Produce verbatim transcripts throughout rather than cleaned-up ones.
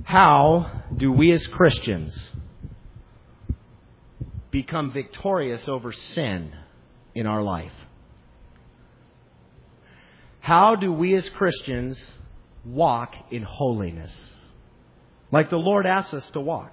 How do we as Christians become victorious over sin in our life? How do we as Christians walk in holiness like the Lord asks us to walk?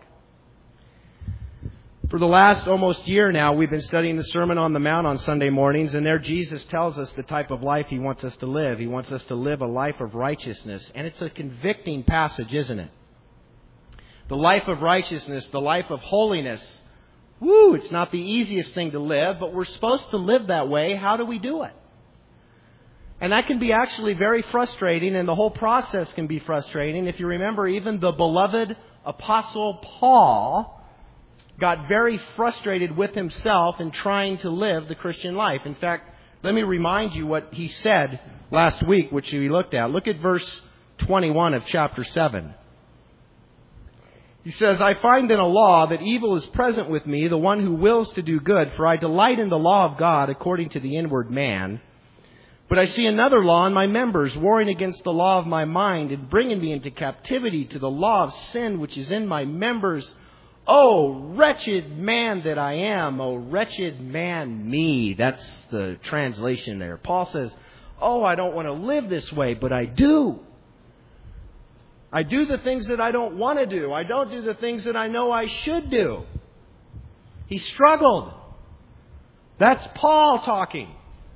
For the last almost year now, we've been studying the Sermon on the Mount on Sunday mornings, and there Jesus tells us the type of life He wants us to live. He wants us to live a life of righteousness, and it's a convicting passage, isn't it? The life of righteousness, the life of holiness. Woo, it's not the easiest thing to live, but we're supposed to live that way. How do we do it? And that can be actually very frustrating, and the whole process can be frustrating. If you remember, even the beloved Apostle Paul got very frustrated with himself in trying to live the Christian life. In fact, let me remind you what he said last week, which we looked at. Look at verse twenty-one of chapter seven. He says, I find in a law that evil is present with me, the one who wills to do good, for I delight in the law of God according to the inward man. But I see another law in my members, warring against the law of my mind and bringing me into captivity to the law of sin which is in my members. Oh, wretched man that I am. Oh, wretched man me. That's the translation there. Paul says, oh, I don't want to live this way, but I do. I do the things that I don't want to do. I don't do the things that I know I should do. He struggled. That's Paul talking.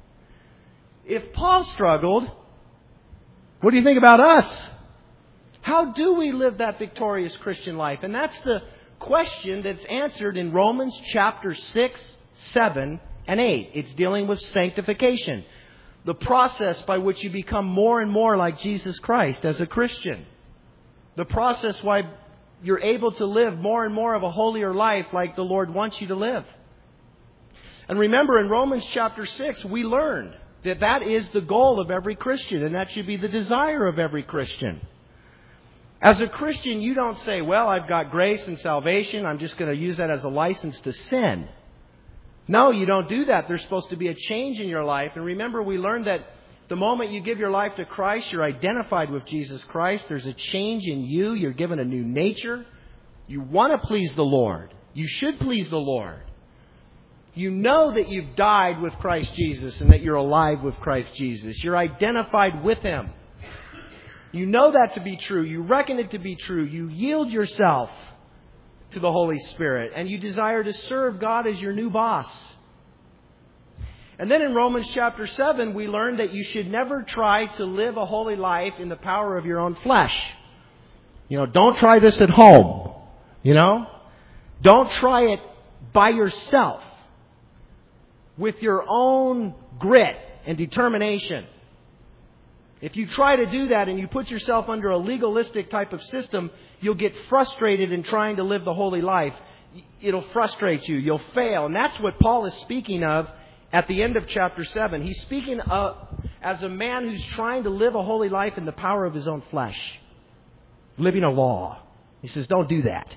If Paul struggled, what do you think about us? How do we live that victorious Christian life? And that's the question that's answered in Romans chapter six, seven, and eight. It's dealing with sanctification. The process by which you become more and more like Jesus Christ as a Christian. The process why you're able to live more and more of a holier life like the Lord wants you to live. And remember, in Romans chapter six, we learned that that is the goal of every Christian, and that should be the desire of every Christian. As a Christian, you don't say, well, I've got grace and salvation, I'm just going to use that as a license to sin. No, you don't do that. There's supposed to be a change in your life. And remember, we learned that the moment you give your life to Christ, you're identified with Jesus Christ. There's a change in you. You're given a new nature. You want to please the Lord. You should please the Lord. You know that you've died with Christ Jesus and that you're alive with Christ Jesus. You're identified with Him. You know that to be true. You reckon it to be true. You yield yourself to the Holy Spirit. And you desire to serve God as your new boss. And then in Romans chapter seven, we learn that you should never try to live a holy life in the power of your own flesh. You know, don't try this at home. You know? Don't try it by yourself. With your own grit and determination. If you try to do that and you put yourself under a legalistic type of system, you'll get frustrated in trying to live the holy life. It'll frustrate you. You'll fail. And that's what Paul is speaking of at the end of chapter seven. He's speaking of as a man who's trying to live a holy life in the power of his own flesh. Living a law. He says, don't do that.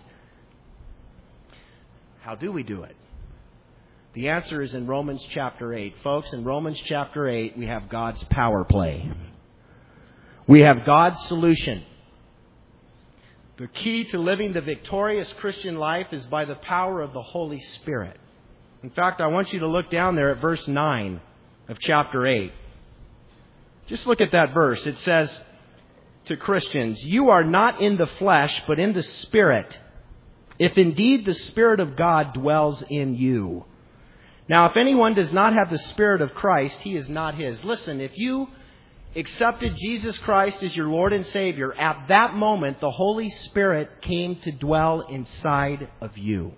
How do we do it? The answer is in Romans chapter eight. Folks, in Romans chapter eight, we have God's power play. We have God's solution. The key to living the victorious Christian life is by the power of the Holy Spirit. In fact, I want you to look down there at verse nine of chapter eight. Just look at that verse. It says to Christians, you are not in the flesh, but in the Spirit, if indeed the Spirit of God dwells in you. Now, if anyone does not have the Spirit of Christ, he is not his. Listen, if you accepted Jesus Christ as your Lord and Savior, at that moment, the Holy Spirit came to dwell inside of you.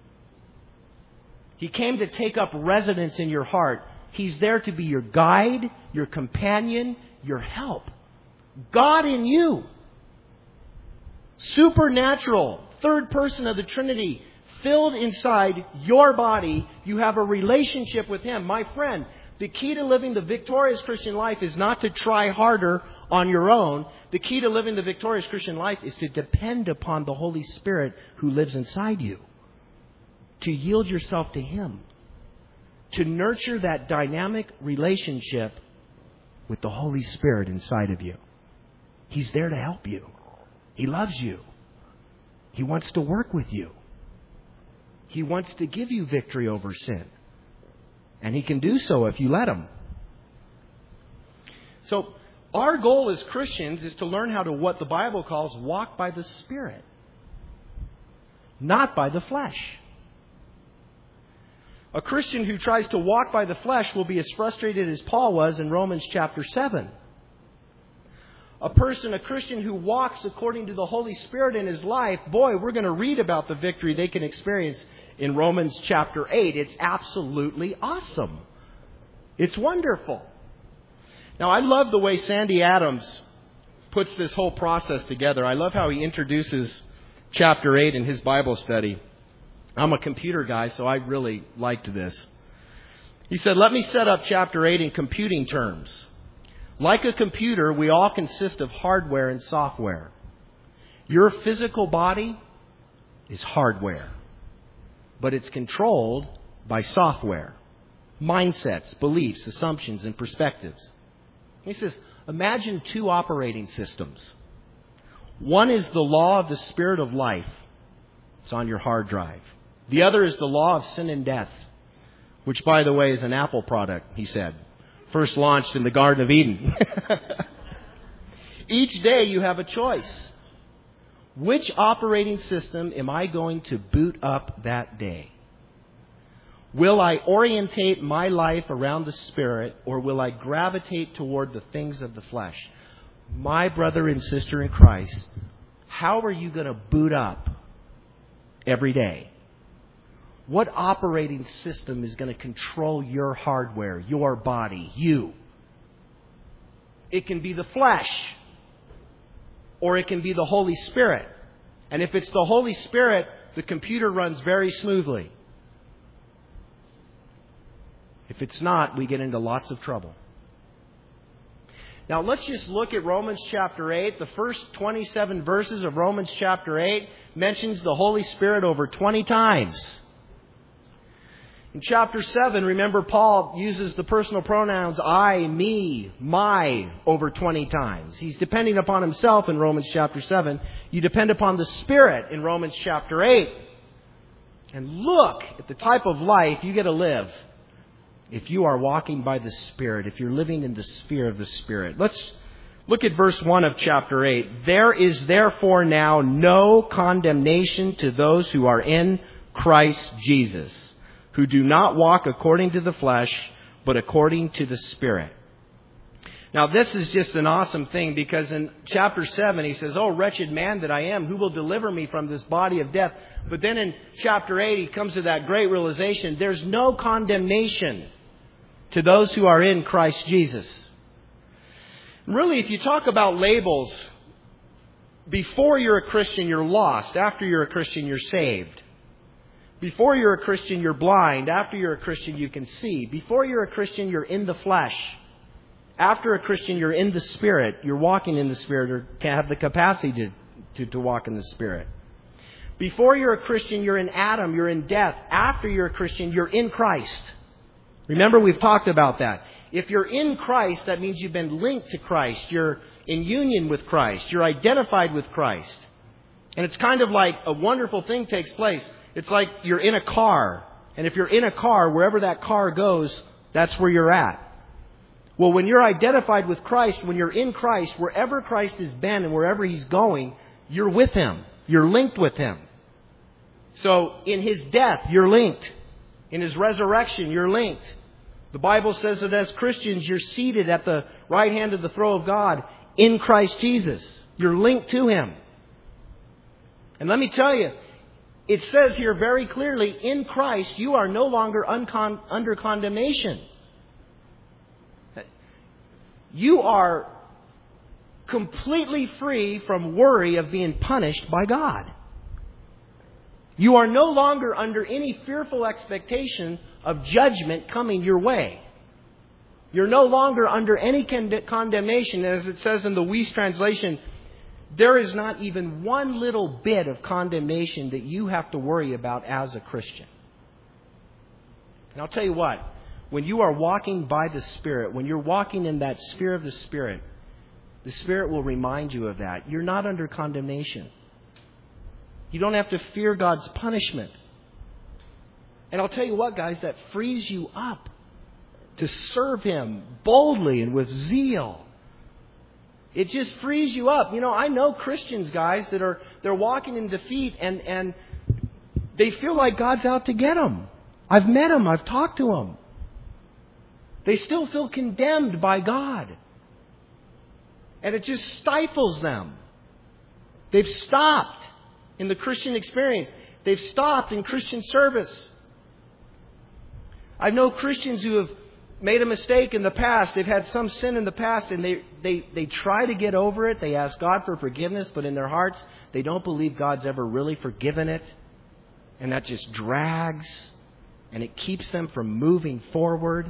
He came to take up residence in your heart. He's there to be your guide, your companion, your help. God in you. Supernatural, third person of the Trinity, filled inside your body. You have a relationship with Him. My friend, the key to living the victorious Christian life is not to try harder on your own. The key to living the victorious Christian life is to depend upon the Holy Spirit who lives inside you. To yield yourself to Him. To nurture that dynamic relationship with the Holy Spirit inside of you. He's there to help you. He loves you. He wants to work with you. He wants to give you victory over sin. And He can do so if you let Him. So, our goal as Christians is to learn how to, what the Bible calls, walk by the Spirit, not by the flesh. A Christian who tries to walk by the flesh will be as frustrated as Paul was in Romans chapter seven. A person, a Christian who walks according to the Holy Spirit in his life, boy, we're going to read about the victory they can experience in Romans chapter eight. It's absolutely awesome. It's wonderful. Now, I love the way Sandy Adams puts this whole process together. I love how he introduces chapter eight in his Bible study. I'm a computer guy, so I really liked this. He said, let me set up chapter eight in computing terms. Like a computer, we all consist of hardware and software. Your physical body is hardware, but it's controlled by software, mindsets, beliefs, assumptions, and perspectives. He says, imagine two operating systems. One is the law of the spirit of life. It's on your hard drive. The other is the law of sin and death, which, by the way, is an Apple product, he said. First launched in the Garden of Eden. Each day you have a choice. Which operating system am I going to boot up that day? Will I orientate my life around the Spirit, or will I gravitate toward the things of the flesh? My brother and sister in Christ, how are you going to boot up every day? What operating system is going to control your hardware, your body, you? It can be the flesh, or it can be the Holy Spirit. And if it's the Holy Spirit, the computer runs very smoothly. If it's not, we get into lots of trouble. Now, let's just look at Romans chapter eight. The first twenty-seven verses of Romans chapter eight mentions the Holy Spirit over twenty times. In chapter seven, remember, Paul uses the personal pronouns I, me, my over twenty times. He's depending upon himself in Romans chapter seven. You depend upon the Spirit in Romans chapter eight. And look at the type of life you get to live if you are walking by the Spirit, if you're living in the sphere of the Spirit. Let's look at verse one of chapter eight. There is therefore now no condemnation to those who are in Christ Jesus, who do not walk according to the flesh, but according to the Spirit. Now, this is just an awesome thing, because in chapter seven, he says, oh, wretched man that I am, who will deliver me from this body of death? But then in chapter eight, he comes to that great realization, there's no condemnation to those who are in Christ Jesus. Really, if you talk about labels, before you're a Christian, you're lost. After you're a Christian, you're saved. Before you're a Christian, you're blind. After you're a Christian, you can see. Before you're a Christian, you're in the flesh. After a Christian, you're in the Spirit. You're walking in the Spirit, or have the capacity to, to, to walk in the Spirit. Before you're a Christian, you're in Adam. You're in death. After you're a Christian, you're in Christ. Remember, we've talked about that. If you're in Christ, that means you've been linked to Christ. You're in union with Christ. You're identified with Christ. And it's kind of like a wonderful thing takes place. It's like you're in a car. And if you're in a car, wherever that car goes, that's where you're at. Well, when you're identified with Christ, when you're in Christ, wherever Christ has been and wherever He's going, you're with Him. You're linked with Him. So in His death, you're linked. In His resurrection, you're linked. The Bible says that as Christians, you're seated at the right hand of the throne of God in Christ Jesus. You're linked to Him. And let me tell you, it says here very clearly, in Christ, you are no longer uncon- under condemnation. You are completely free from worry of being punished by God. You are no longer under any fearful expectation of judgment coming your way. You're no longer under any con- condemnation. As it says in the Weiss translation, there is not even one little bit of condemnation that you have to worry about as a Christian. And I'll tell you what, when you are walking by the Spirit, when you're walking in that sphere of the Spirit, the Spirit will remind you of that. You're not under condemnation. You don't have to fear God's punishment. And I'll tell you what, guys, that frees you up to serve Him boldly and with zeal. It just frees you up. You know, I know Christians, guys, that are they're walking in defeat and, and they feel like God's out to get them. I've met them. I've talked to them. They still feel condemned by God. And it just stifles them. They've stopped in the Christian experience. They've stopped in Christian service. I know Christians who have made a mistake in the past. They've had some sin in the past and they, they, they try to get over it. They ask God for forgiveness, but in their hearts, they don't believe God's ever really forgiven it. And that just drags and it keeps them from moving forward.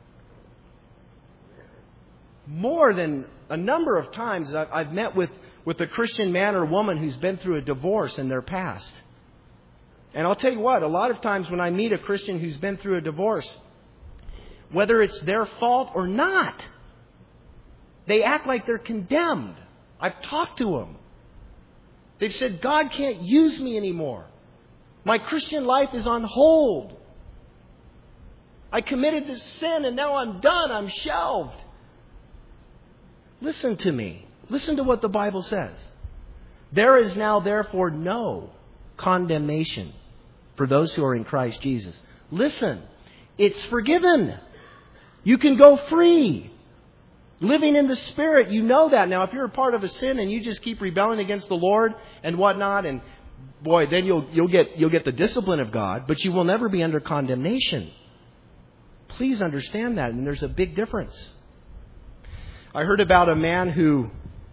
More than a number of times I've met with, with a Christian man or woman who's been through a divorce in their past. And I'll tell you what, a lot of times when I meet a Christian who's been through a divorce, whether it's their fault or not, they act like they're condemned. I've talked to them. They've said, God can't use me anymore. My Christian life is on hold. I committed this sin and now I'm done. I'm shelved. Listen to me. Listen to what the Bible says. There is now therefore no condemnation for those who are in Christ Jesus. Listen, it's forgiven. You can go free. Living in the Spirit, you know that. Now, if you're a part of a sin and you just keep rebelling against the Lord and whatnot, and boy, then you'll you'll get you'll get the discipline of God, but you will never be under condemnation. Please understand that, and there's a big difference. I heard about a man who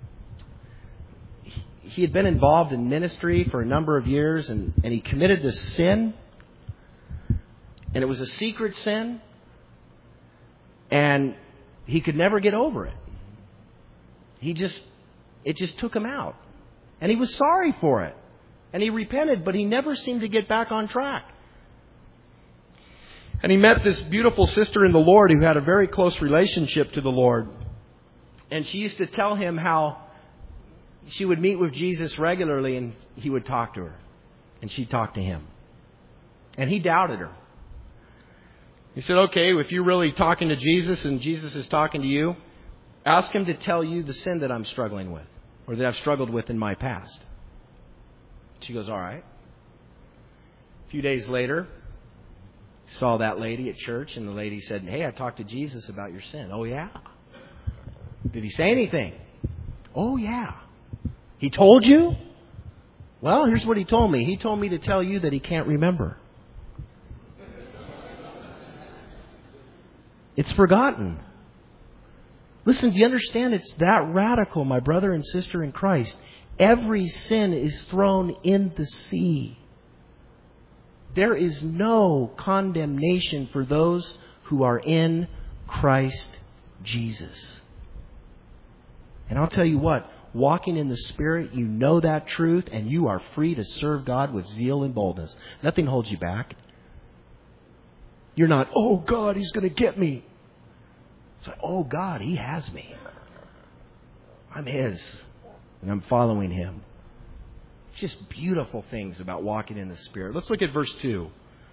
he had been involved in ministry for a number of years, and, and he committed this sin, and it was a secret sin, and he could never get over it. He just, it just took him out. And he was sorry for it. And he repented, but he never seemed to get back on track. And he met this beautiful sister in the Lord who had a very close relationship to the Lord. And she used to tell him how she would meet with Jesus regularly and he would talk to her. And she'd talk to him. And he doubted her. He said, okay, if you're really talking to Jesus and Jesus is talking to you, ask him to tell you the sin that I'm struggling with or that I've struggled with in my past. She goes, all right. A few days later, saw that lady at church and the lady said, hey, I talked to Jesus about your sin. Oh, yeah? Did he say anything? Oh, yeah. He told you? Well, here's what he told me. He told me to tell you that he can't remember. It's forgotten. Listen, do you understand? It's that radical, my brother and sister in Christ. Every sin is thrown in the sea. There is no condemnation for those who are in Christ Jesus. And I'll tell you what, walking in the Spirit, you know that truth, and you are free to serve God with zeal and boldness. Nothing holds you back. You're not, oh God, He's going to get me. It's like, oh God, He has me. I'm His, and I'm following Him. Just beautiful things about walking in the Spirit. Let's look at verse two.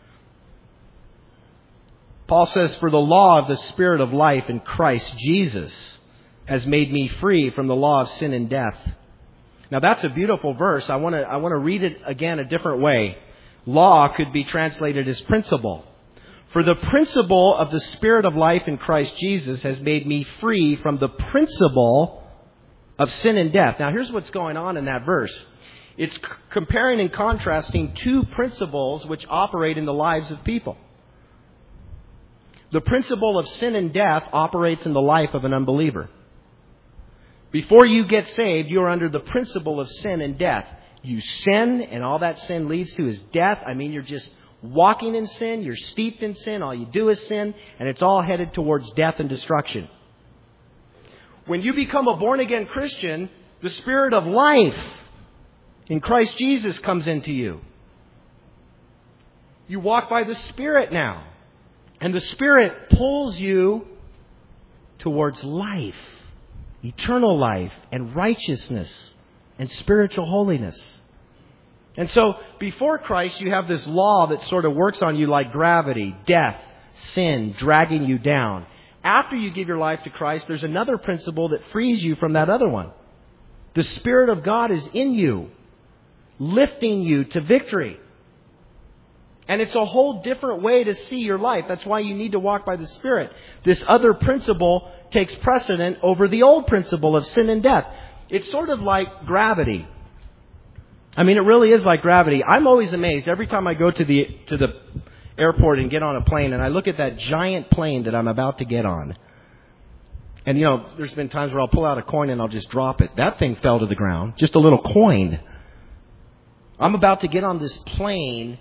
Paul says, for the law of the Spirit of life in Christ Jesus has made me free from the law of sin and death. Now that's a beautiful verse. I want to I want to read it again a different way. Law could be translated as principle. For the principle of the Spirit of life in Christ Jesus has made me free from the principle of sin and death. Now here's what's going on in that verse. It's c- comparing and contrasting two principles which operate in the lives of people. The principle of sin and death operates in the life of an unbeliever. Before you get saved, you're under the principle of sin and death. You sin, and all that sin leads to is death. I mean, you're just walking in sin. You're steeped in sin. All you do is sin, and it's all headed towards death and destruction. When you become a born-again Christian, the Spirit of life in Christ Jesus comes into you. You walk by the Spirit now, and the Spirit pulls you towards life. Eternal life and righteousness and spiritual holiness. And so, before Christ, you have this law that sort of works on you like gravity, death, sin, dragging you down. After you give your life to Christ, there's another principle that frees you from that other one. The Spirit of God is in you, lifting you to victory. And it's a whole different way to see your life. That's why you need to walk by the Spirit. This other principle takes precedent over the old principle of sin and death. It's sort of like gravity. I mean, it really is like gravity. I'm always amazed every time I go to the to the airport and get on a plane and I look at that giant plane that I'm about to get on. And, you know, there's been times where I'll pull out a coin and I'll just drop it. That thing fell to the ground. Just a little coin. I'm about to get on this plane.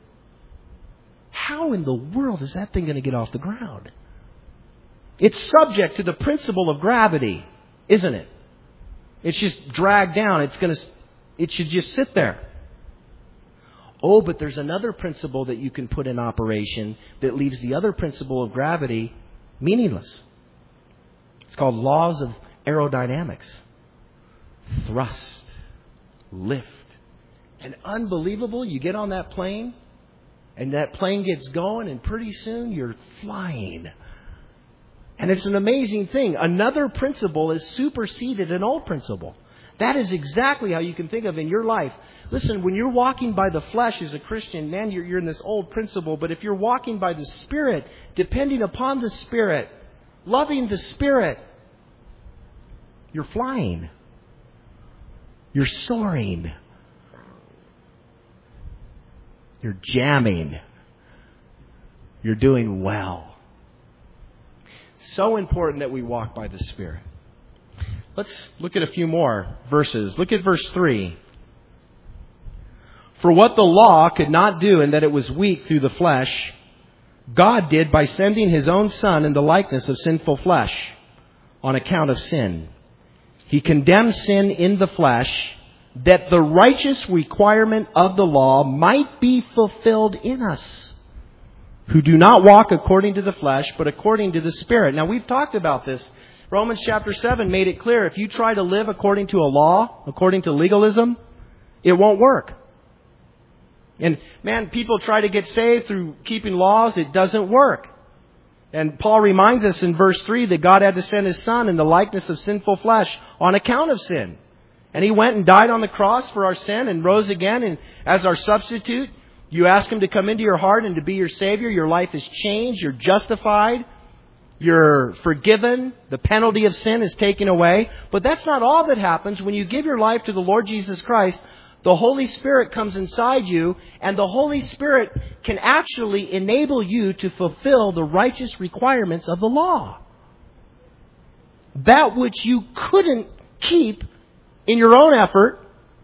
How in the world is that thing going to get off the ground? It's subject to the principle of gravity, isn't it? It's just dragged down. It's going to, it should just sit there. Oh, but there's another principle that you can put in operation that leaves the other principle of gravity meaningless. It's called laws of aerodynamics. Thrust, lift. And unbelievable, you get on that plane, and that plane gets going, and pretty soon you're flying. And it's an amazing thing. Another principle is superseded an old principle. That is exactly how you can think of in your life. Listen, when you're walking by the flesh as a Christian, man, you're, you're in this old principle. But if you're walking by the Spirit, depending upon the Spirit, loving the Spirit, you're flying. You're soaring. You're jamming. You're doing well. So important that we walk by the Spirit. Let's look at a few more verses. Look at verse three. For what the law could not do in that it was weak through the flesh, God did by sending His own Son in the likeness of sinful flesh on account of sin. He condemned sin in the flesh that the righteous requirement of the law might be fulfilled in us, who do not walk according to the flesh, but according to the Spirit. Now, we've talked about this. Romans chapter seven made it clear. If you try to live according to a law, according to legalism, it won't work. And, man, people try to get saved through keeping laws. It doesn't work. And Paul reminds us in verse three that God had to send His Son in the likeness of sinful flesh on account of sin. And He went and died on the cross for our sin and rose again. And as our substitute, you ask Him to come into your heart and to be your Savior. Your life is changed. You're justified. You're forgiven. The penalty of sin is taken away. But that's not all that happens. When you give your life to the Lord Jesus Christ, the Holy Spirit comes inside you, and the Holy Spirit can actually enable you to fulfill the righteous requirements of the law. That which you couldn't keep in your own effort.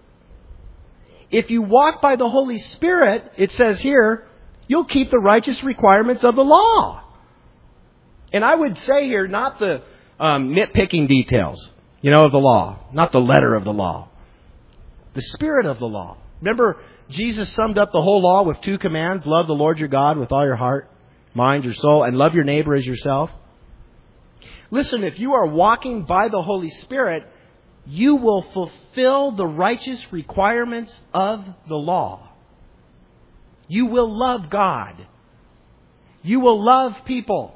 If you walk by the Holy Spirit, it says here, you'll keep the righteous requirements of the law. And I would say here, not the um, nitpicking details, you know, of the law. Not the letter of the law. The spirit of the law. Remember, Jesus summed up the whole law with two commands. Love the Lord your God with all your heart, mind, your soul, and love your neighbor as yourself. Listen, if you are walking by the Holy Spirit, you will fulfill the righteous requirements of the law. You will love God. You will love people.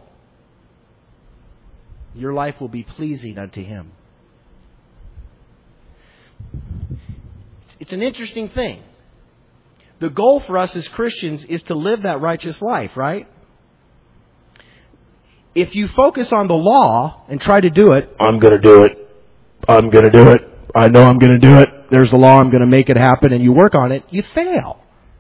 Your life will be pleasing unto Him. It's an interesting thing. The goal for us as Christians is to live that righteous life, right? If you focus on the law and try to do it, I'm going to do it. I'm going to do it. I know I'm going to do it. There's the law. I'm going to make it happen. And you work on it, you fail.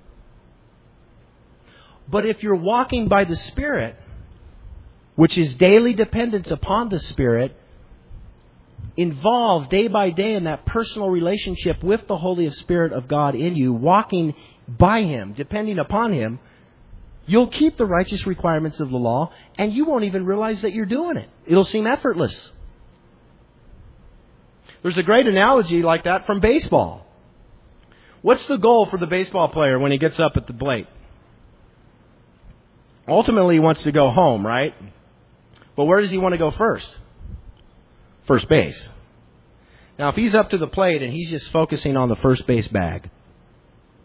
But if you're walking by the Spirit, which is daily dependence upon the Spirit, involved day by day in that personal relationship with the Holy Spirit of God in you, walking by Him, depending upon Him, you'll keep the righteous requirements of the law, and you won't even realize that you're doing it. It'll seem effortless. There's a great analogy like that from baseball. What's the goal for the baseball player when he gets up at the plate? Ultimately, he wants to go home, right? But where does he want to go first? First base. Now, if he's up to the plate and he's just focusing on the first base bag,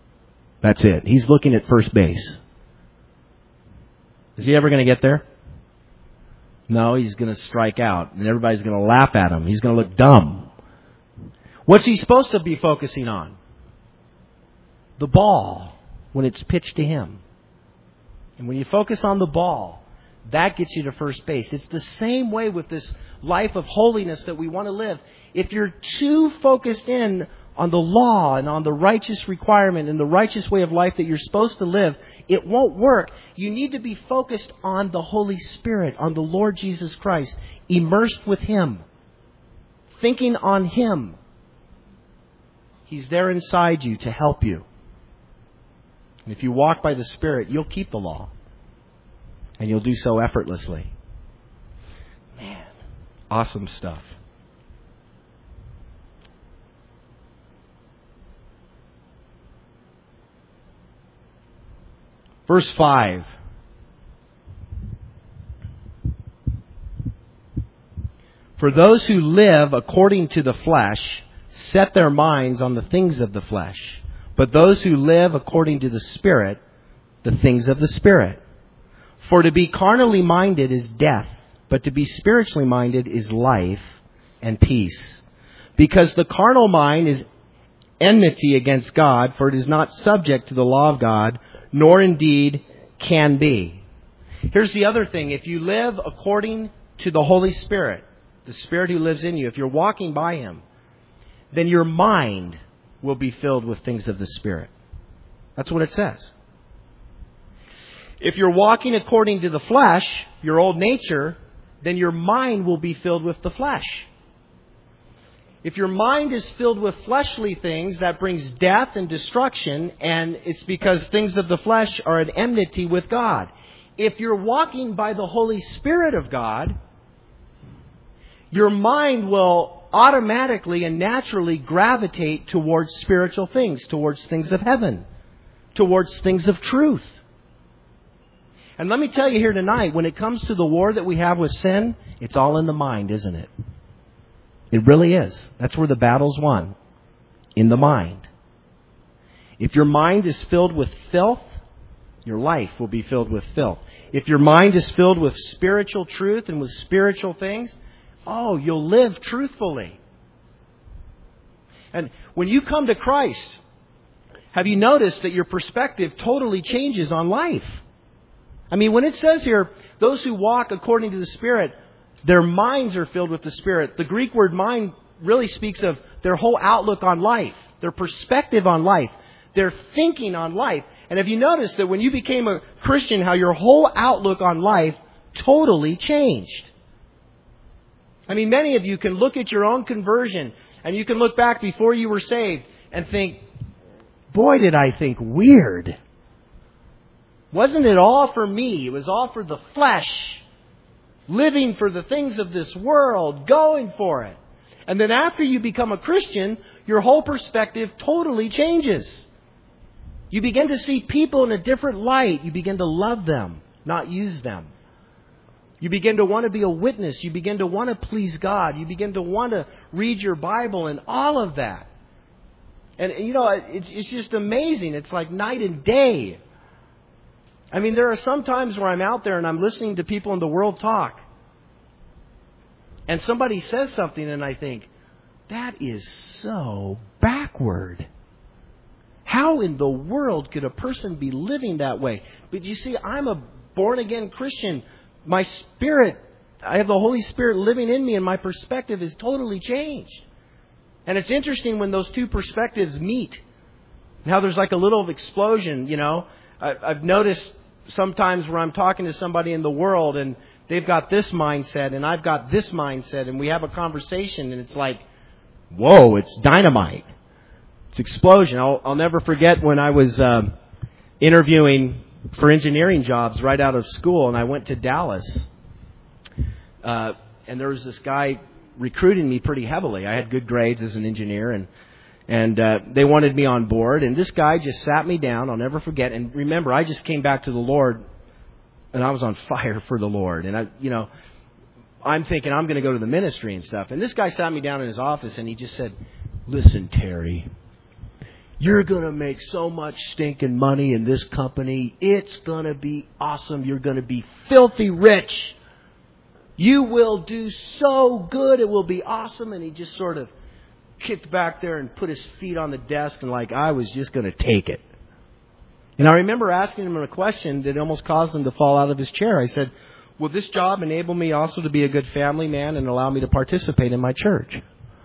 That's it. He's looking at first base. Is he ever going to get there? No, he's going to strike out, and everybody's going to laugh at him. He's going to look dumb. What's he supposed to be focusing on? The ball when it's pitched to him. And when you focus on the ball, that gets you to first base. It's the same way with this life of holiness that we want to live. If you're too focused in on the law and on the righteous requirement and the righteous way of life that you're supposed to live, it won't work. You need to be focused on the Holy Spirit, on the Lord Jesus Christ, immersed with Him, thinking on Him. He's there inside you to help you. And if you walk by the Spirit, you'll keep the law. And you'll do so effortlessly. Man, awesome stuff. Verse five. For those who live according to the flesh set their minds on the things of the flesh. But those who live according to the Spirit, the things of the Spirit. For to be carnally minded is death, but to be spiritually minded is life and peace. Because the carnal mind is enmity against God, for it is not subject to the law of God, nor indeed can be. Here's the other thing. If you live according to the Holy Spirit, the Spirit who lives in you, if you're walking by Him, then your mind will be filled with things of the Spirit. That's what it says. If you're walking according to the flesh, your old nature, then your mind will be filled with the flesh. If your mind is filled with fleshly things, that brings death and destruction, and it's because things of the flesh are at enmity with God. If you're walking by the Holy Spirit of God, your mind will automatically and naturally gravitate towards spiritual things, towards things of heaven, towards things of truth. And let me tell you here tonight, when it comes to the war that we have with sin, it's all in the mind, isn't it? It really is. That's where the battle's won. In the mind. If your mind is filled with filth, your life will be filled with filth. If your mind is filled with spiritual truth and with spiritual things, oh, you'll live truthfully. And when you come to Christ, have you noticed that your perspective totally changes on life? I mean, when it says here, those who walk according to the Spirit, their minds are filled with the Spirit. The Greek word mind really speaks of their whole outlook on life, their perspective on life, their thinking on life. And have you noticed that when you became a Christian, how your whole outlook on life totally changed? I mean, many of you can look at your own conversion and you can look back before you were saved and think, boy, did I think weird. Wasn't it all for me? It was all for the flesh. Living for the things of this world. Going for it. And then after you become a Christian, your whole perspective totally changes. You begin to see people in a different light. You begin to love them, not use them. You begin to want to be a witness. You begin to want to please God. You begin to want to read your Bible and all of that. And, you know, it's, it's just amazing. It's like night and day. I mean, there are some times where I'm out there and I'm listening to people in the world talk. And somebody says something and I think, that is so backward. How in the world could a person be living that way? But you see, I'm a born-again Christian. My spirit, I have the Holy Spirit living in me and my perspective is totally changed. And it's interesting when those two perspectives meet. How there's like a little explosion, you know. I've noticed sometimes where I'm talking to somebody in the world and they've got this mindset and I've got this mindset and we have a conversation and it's like, whoa, it's dynamite. It's explosion. I'll, I'll never forget when I was uh, interviewing for engineering jobs right out of school and I went to Dallas. Uh, and there was this guy recruiting me pretty heavily. I had good grades as an engineer and And uh, they wanted me on board. And this guy just sat me down. I'll never forget. And remember, I just came back to the Lord, and I was on fire for the Lord. And I, you know, I'm thinking I'm going to go to the ministry and stuff. And this guy sat me down in his office, and he just said, "Listen, Terry, You're going to make so much stinking money in this company. It's going to be awesome. You're going to be filthy rich. You will do so good. It will be awesome. And he just sort of kicked back there and put his feet on the desk and like, I was just going to take it. And I remember asking him a question that almost caused him to fall out of his chair. I said, will this job enable me also to be a good family man and allow me to participate in my church?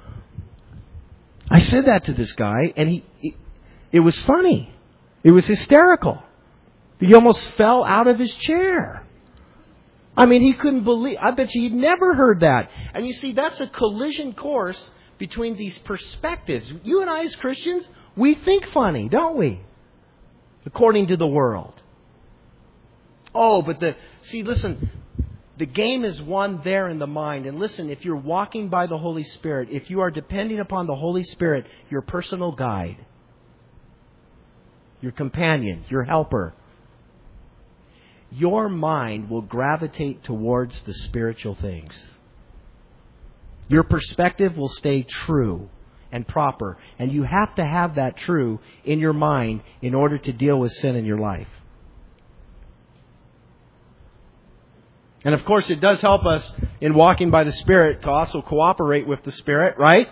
I said that to this guy, and he, he it was funny. It was hysterical. He almost fell out of his chair. I mean, he couldn't believe, I bet you he'd never heard that. And you see, that's a collision course between these perspectives. You and I as Christians, we think funny, don't we? According to the world. Oh, but the, see, listen, the game is won there in the mind. And listen, if you're walking by the Holy Spirit, if you are depending upon the Holy Spirit, your personal guide, your companion, your helper, your mind will gravitate towards the spiritual things. Your perspective will stay true and proper. And you have to have that true in your mind in order to deal with sin in your life. And of course, it does help us in walking by the Spirit to also cooperate with the Spirit, right?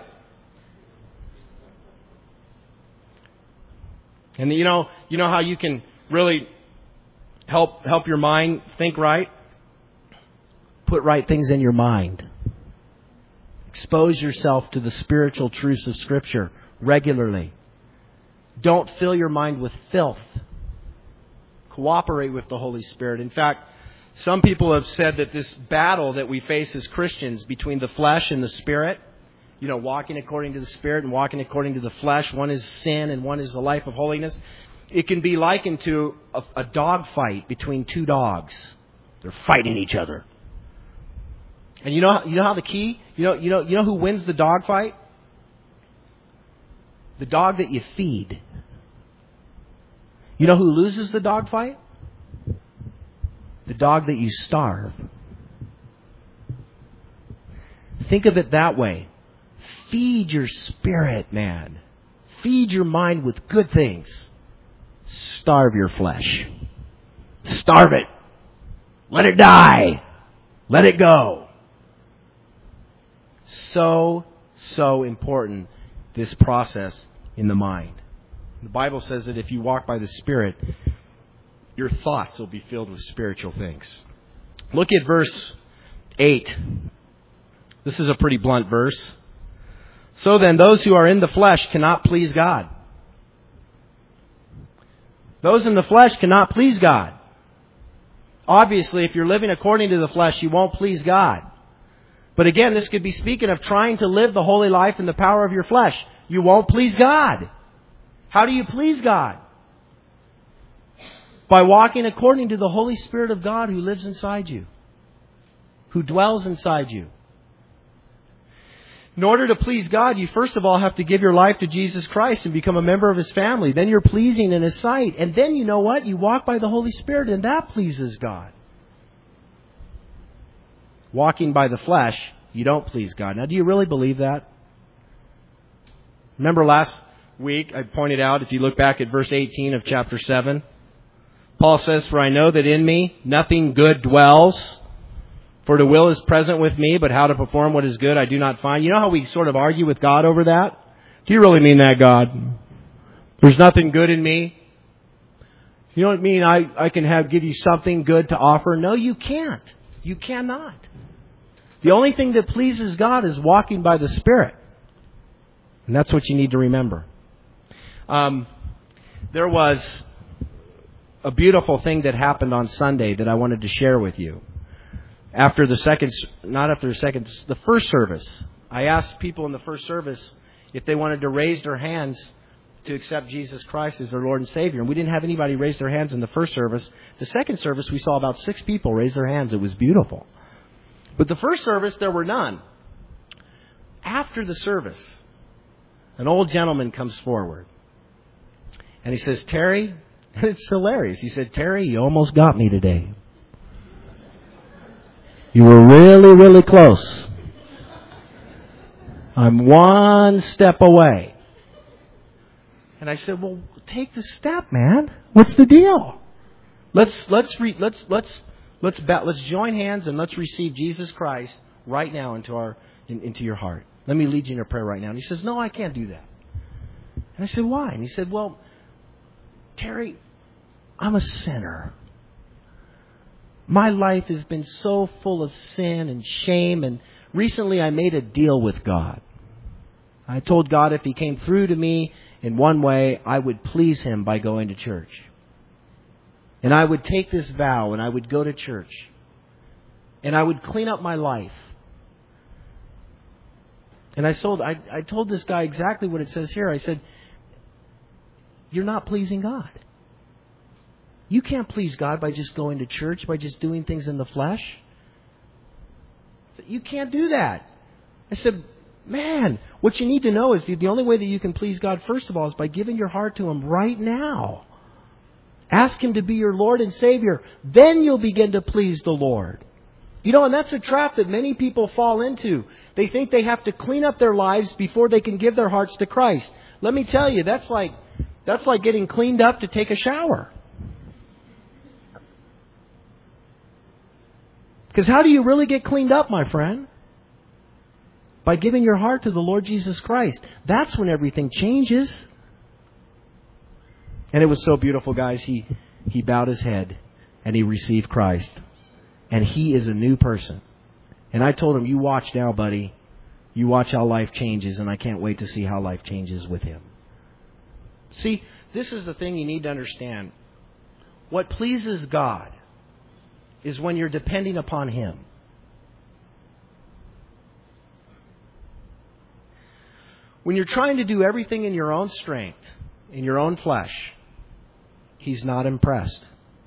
And you know, you know how you can really help help your mind think right? Put right things in your mind. Expose yourself to the spiritual truths of Scripture regularly. Don't fill your mind with filth. Cooperate with the Holy Spirit. In fact, some people have said that this battle that we face as Christians between the flesh and the Spirit, you know, walking according to the Spirit and walking according to the flesh, one is sin and one is the life of holiness. It can be likened to a, a dog fight between two dogs. They're fighting each other. And you know, you know how the key, you know, you know, you know who wins the dog fight? The dog that you feed. You know who loses the dog fight? The dog that you starve. Think of it that way. Feed your spirit, man. Feed your mind with good things. Starve your flesh. Starve it. Let it die. Let it go. So, so important, this process in the mind. The Bible says that if you walk by the Spirit, your thoughts will be filled with spiritual things. Look at verse eight. This is a pretty blunt verse. So then, those who are in the flesh cannot please God. Those in the flesh cannot please God. Obviously, if you're living according to the flesh, you won't please God. But again, this could be speaking of trying to live the holy life in the power of your flesh. You won't please God. How do you please God? By walking according to the Holy Spirit of God who lives inside you, who dwells inside you. In order to please God, you first of all have to give your life to Jesus Christ and become a member of His family. Then you're pleasing in His sight. And then you know what? You walk by the Holy Spirit and that pleases God. Walking by the flesh, you don't please God. Now, do you really believe that? Remember last week I pointed out, if you look back at verse eighteen of chapter seven, Paul says, "For I know that in me nothing good dwells. For the will is present with me, but how to perform what is good I do not find." You know how we sort of argue with God over that? Do you really mean that, God? There's nothing good in me? You don't mean I, I can have give you something good to offer? No, you can't. You cannot. The only thing that pleases God is walking by the Spirit. And that's what you need to remember. Um, there was a beautiful thing that happened on Sunday that I wanted to share with you. After the second, not after the second, the first service, I asked people in the first service if they wanted to raise their hands to accept Jesus Christ as their Lord and Savior. And we didn't have anybody raise their hands in the first service. The second service, we saw about six people raise their hands. It was beautiful. But the first service, there were none. After the service, an old gentleman comes forward. And he says, "Terry," it's hilarious. He said, "Terry, you almost got me today. You were really, really close. I'm one step away." And I said, well, take the step, man. What's the deal? Let's let's re, let's let's let's ba- let's join hands and let's receive Jesus Christ right now into our in, into your heart. Let me lead you in a prayer right now. And he says, no, I can't do that. And I said, why? And he said, well, Terry, I'm a sinner. My life has been so full of sin and shame, and recently I made a deal with God. I told God if He came through to me in one way, I would please Him by going to church. And I would take this vow and I would go to church. And I would clean up my life. And I told, I, I told this guy exactly what it says here. I said, you're not pleasing God. You can't please God by just going to church, by just doing things in the flesh. You can't do that. I said, man, what you need to know is the only way that you can please God, first of all, is by giving your heart to Him right now. Ask Him to be your Lord and Savior. Then you'll begin to please the Lord. You know, and that's a trap that many people fall into. They think they have to clean up their lives before they can give their hearts to Christ. Let me tell you, that's like that's like getting cleaned up to take a shower. Because how do you really get cleaned up, my friend? By giving your heart to the Lord Jesus Christ. That's when everything changes. And it was so beautiful, guys. He he bowed his head and he received Christ. And he is a new person. And I told him, you watch now, buddy. You watch how life changes, and I can't wait to see how life changes with him. See, this is the thing you need to understand. What pleases God is when you're depending upon Him. When you're trying to do everything in your own strength, in your own flesh, He's not impressed.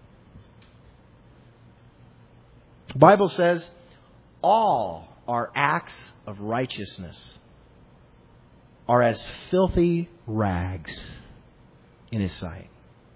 The Bible says all our acts of righteousness are as filthy rags in His sight.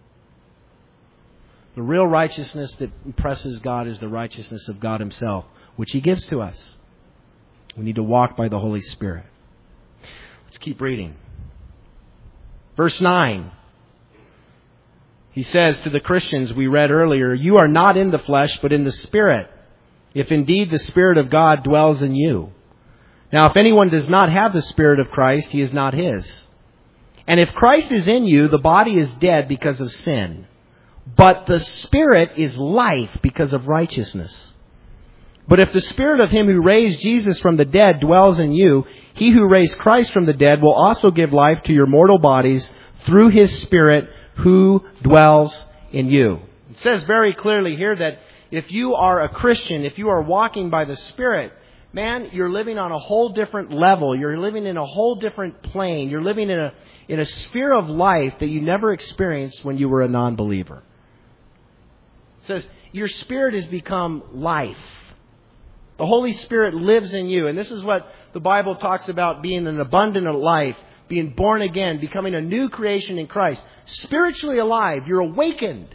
The real righteousness that impresses God is the righteousness of God Himself, which He gives to us. We need to walk by the Holy Spirit. Let's keep reading. Verse nine. He says to the Christians we read earlier, you are not in the flesh, but in the Spirit, if indeed the Spirit of God dwells in you. Now, if anyone does not have the Spirit of Christ, he is not His. And if Christ is in you, the body is dead because of sin, but the Spirit is life because of righteousness. But if the Spirit of Him who raised Jesus from the dead dwells in you, He who raised Christ from the dead will also give life to your mortal bodies through His Spirit who dwells in you. It says very clearly here that if you are a Christian, if you are walking by the Spirit, man, you're living on a whole different level. You're living in a whole different plane. You're living in a in a sphere of life that you never experienced when you were a non-believer. It says your spirit has become life. The Holy Spirit lives in you. And this is what the Bible talks about, being an abundant life, being born again, becoming a new creation in Christ. Spiritually alive. You're awakened.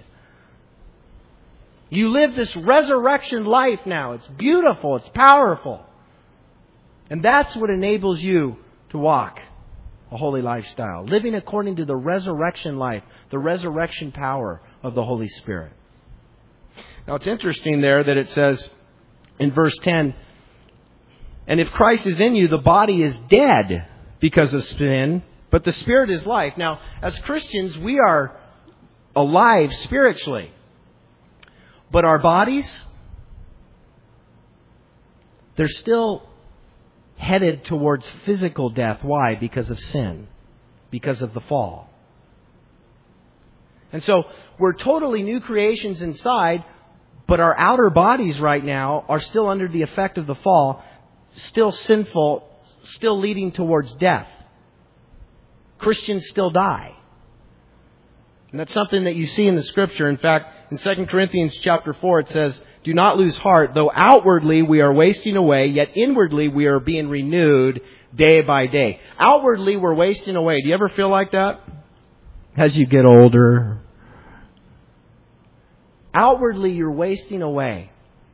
You live this resurrection life now. It's beautiful. It's powerful. And that's what enables you to walk a holy lifestyle. Living according to the resurrection life, the resurrection power of the Holy Spirit. Now it's interesting there that it says in verse ten, and if Christ is in you, the body is dead because of sin, but the Spirit is life. Now, as Christians, we are alive spiritually. But our bodies, they're still headed towards physical death. Why? Because of sin. Because of the fall. And so we're totally new creations inside, but our outer bodies right now are still under the effect of the fall, still sinful, still leading towards death. Christians still die. And that's something that you see in the Scripture. In fact, in Second Corinthians chapter four, it says, do not lose heart, though outwardly we are wasting away, yet inwardly we are being renewed day by day. Outwardly we're wasting away. Do you ever feel like that? As you get older. Outwardly you're wasting away.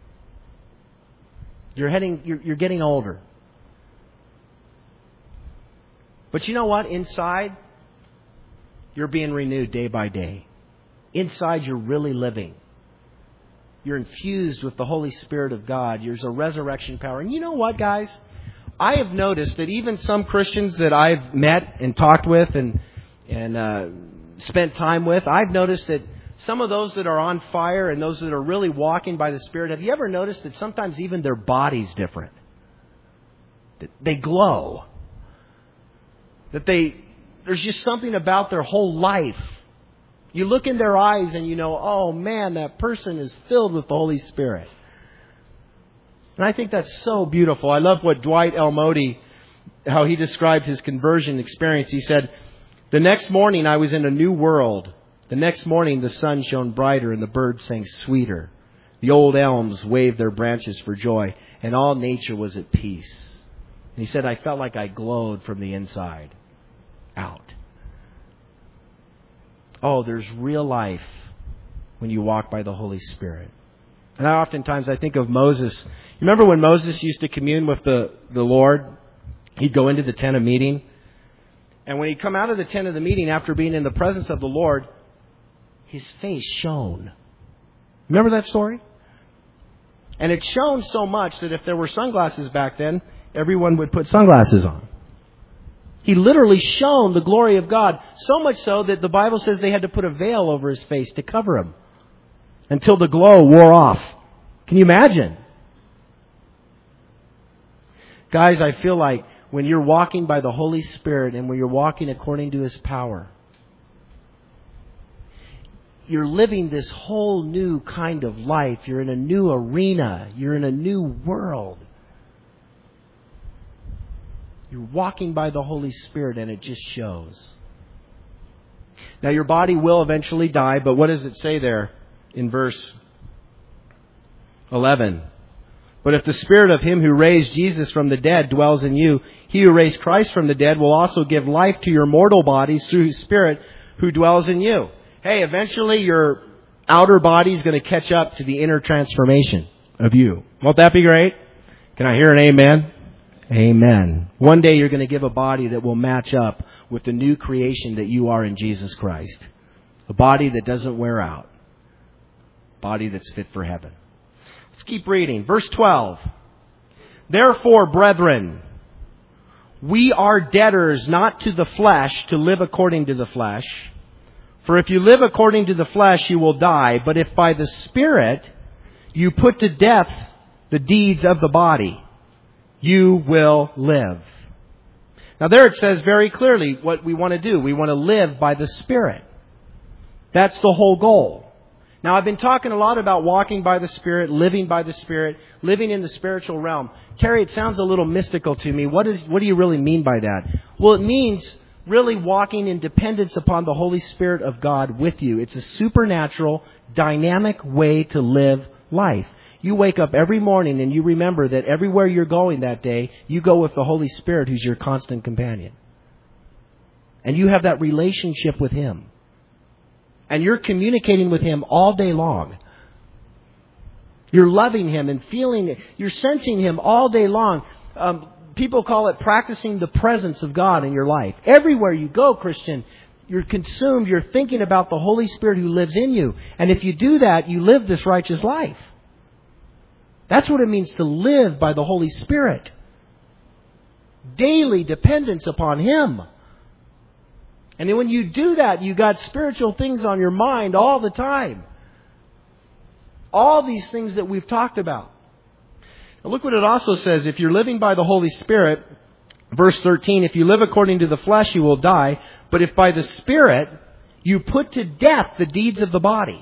You're heading, you're, you're getting older. But you know what? Inside, You're being renewed day by day. Inside, you're really living. You're infused with the Holy Spirit of God. There's a resurrection power. And you know what, guys? I have noticed that even some Christians that I've met and talked with and and uh, spent time with, I've noticed that some of those that are on fire and those that are really walking by the Spirit, have you ever noticed that sometimes even their body's different? That they glow. That they, there's just something about their whole life. You look in their eyes and you know, oh man, that person is filled with the Holy Spirit. And I think that's so beautiful. I love what Dwight L. Moody, how he described his conversion experience. He said, the next morning I was in a new world. The next morning the sun shone brighter and the birds sang sweeter. The old elms waved their branches for joy and all nature was at peace. And he said, I felt like I glowed from the inside out. Oh, there's real life when you walk by the Holy Spirit. And I oftentimes I think of Moses. You remember when Moses used to commune with the, the Lord? He'd go into the tent of meeting. And when he'd come out of the tent of the meeting after being in the presence of the Lord, his face shone. Remember that story? And it shone so much that if there were sunglasses back then, everyone would put sunglasses on. He literally shone the glory of God, so much so that the Bible says they had to put a veil over his face to cover him until the glow wore off. Can you imagine? Guys, I feel like when you're walking by the Holy Spirit and when you're walking according to His power, you're living this whole new kind of life. You're in a new arena. You're in a new world. You're walking by the Holy Spirit and it just shows. Now your body will eventually die, but what does it say there in verse eleven? But if the Spirit of Him who raised Jesus from the dead dwells in you, He who raised Christ from the dead will also give life to your mortal bodies through His Spirit who dwells in you. Hey, eventually your outer body is going to catch up to the inner transformation of you. Won't that be great? Can I hear an amen? Amen. One day you're going to give a body that will match up with the new creation that you are in Jesus Christ. A body that doesn't wear out. A body that's fit for heaven. Let's keep reading. Verse twelve. Therefore, brethren, we are debtors not to the flesh to live according to the flesh. For if you live according to the flesh, you will die. But if by the Spirit you put to death the deeds of the body, you will live. Now there it says very clearly what we want to do. We want to live by the Spirit. That's the whole goal. Now I've been talking a lot about walking by the Spirit, living by the Spirit, living in the spiritual realm. Terry, it sounds a little mystical to me. What is, what do you really mean by that? Well, it means really walking in dependence upon the Holy Spirit of God with you. It's a supernatural, dynamic way to live life. You wake up every morning and you remember that everywhere you're going that day, you go with the Holy Spirit who's your constant companion. And you have that relationship with Him. And you're communicating with Him all day long. You're loving Him and feeling it. You're sensing Him all day long. Um, people call it practicing the presence of God in your life. Everywhere you go, Christian, you're consumed. You're thinking about the Holy Spirit who lives in you. And if you do that, you live this righteous life. That's what it means to live by the Holy Spirit. Daily dependence upon Him. And then when you do that, you got spiritual things on your mind all the time. All these things that we've talked about. Now look what it also says. If you're living by the Holy Spirit, verse thirteen, if you live according to the flesh, you will die. But if by the Spirit you put to death the deeds of the body.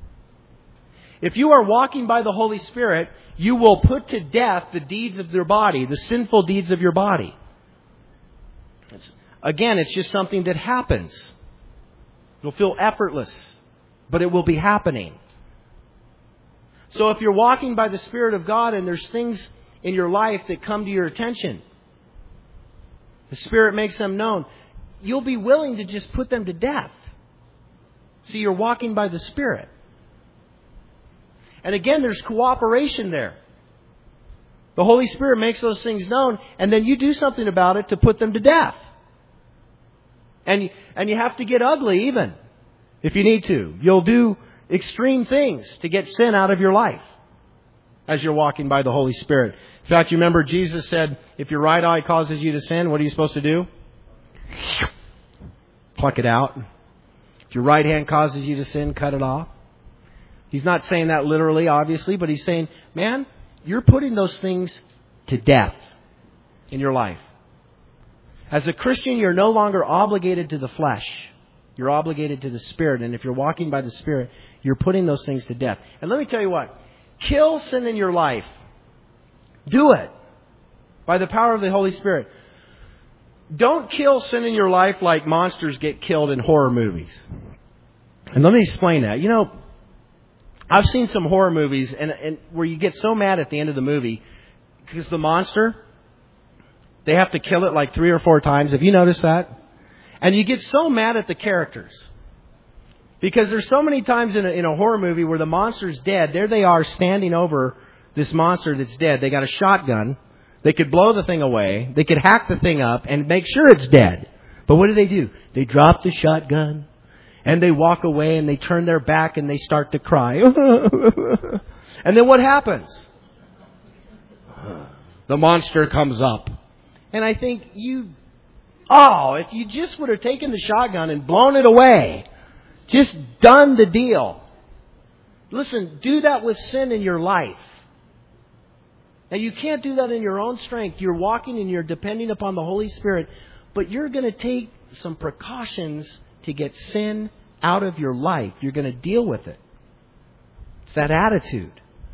If you are walking by the Holy Spirit, you will put to death the deeds of your body, the sinful deeds of your body. It's, again, it's just something that happens. It'll feel effortless, but it will be happening. So if you're walking by the Spirit of God and there's things in your life that come to your attention, the Spirit makes them known, you'll be willing to just put them to death. See, you're walking by the Spirit. And again, there's cooperation there. The Holy Spirit makes those things known, and then you do something about it to put them to death. And, and you have to get ugly even, if you need to. You'll do extreme things to get sin out of your life as you're walking by the Holy Spirit. In fact, you remember Jesus said, if your right eye causes you to sin, what are you supposed to do? Pluck it out. If your right hand causes you to sin, cut it off. He's not saying that literally, obviously, but he's saying, man, you're putting those things to death in your life. As a Christian, you're no longer obligated to the flesh. You're obligated to the Spirit. And if you're walking by the Spirit, you're putting those things to death. And let me tell you what. Kill sin in your life. Do it. By the power of the Holy Spirit. Don't kill sin in your life like monsters get killed in horror movies. And let me explain that. You know, I've seen some horror movies and, and where you get so mad at the end of the movie because the monster, they have to kill it like three or four times. Have you noticed that? And you get so mad at the characters. Because there's so many times in a, in a horror movie where the monster's dead. There they are standing over this monster that's dead. They got a shotgun. They could blow the thing away. They could hack the thing up and make sure it's dead. But what do they do? They drop the shotgun and they walk away and they turn their back and they start to cry. And then what happens? The monster comes up. And I think you, oh, if you just would have taken the shotgun and blown it away, just done the deal. Listen, do that with sin in your life. Now, you can't do that in your own strength. You're walking and you're depending upon the Holy Spirit. But you're going to take some precautions to get sin out of your life. You're going to deal with it. It's that attitude.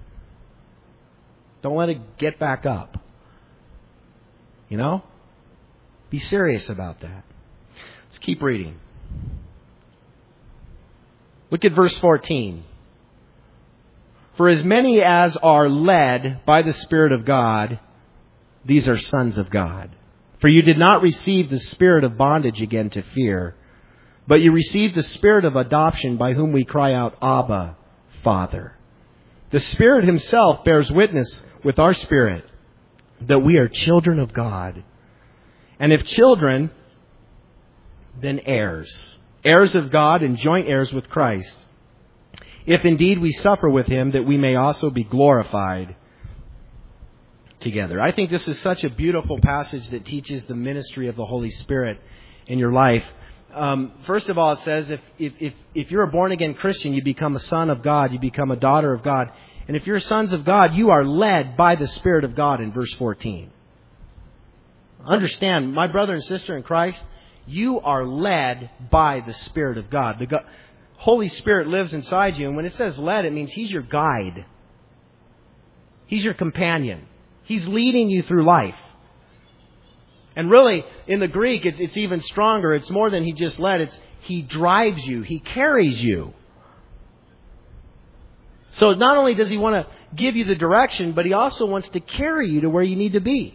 Don't let it get back up. You know? Be serious about that. Let's keep reading. Look at verse fourteen. For as many as are led by the Spirit of God, these are sons of God. For you did not receive the spirit of bondage again to fear, but you received the Spirit of adoption by whom we cry out, Abba, Father. The Spirit Himself bears witness with our spirit that we are children of God. And if children, then heirs. Heirs of God and joint heirs with Christ. If indeed we suffer with Him, that we may also be glorified together. I think this is such a beautiful passage that teaches the ministry of the Holy Spirit in your life. Um, first of all, it says if, if, if, if you're a born-again Christian, you become a son of God, you become a daughter of God. And if you're sons of God, you are led by the Spirit of God in verse fourteen. Understand, my brother and sister in Christ, you are led by the Spirit of God. The God, Holy Spirit lives inside you. And when it says led, it means He's your guide. He's your companion. He's leading you through life. And really, in the Greek, it's, it's even stronger. It's more than He just led. It's He drives you. He carries you. So not only does He want to give you the direction, but He also wants to carry you to where you need to be.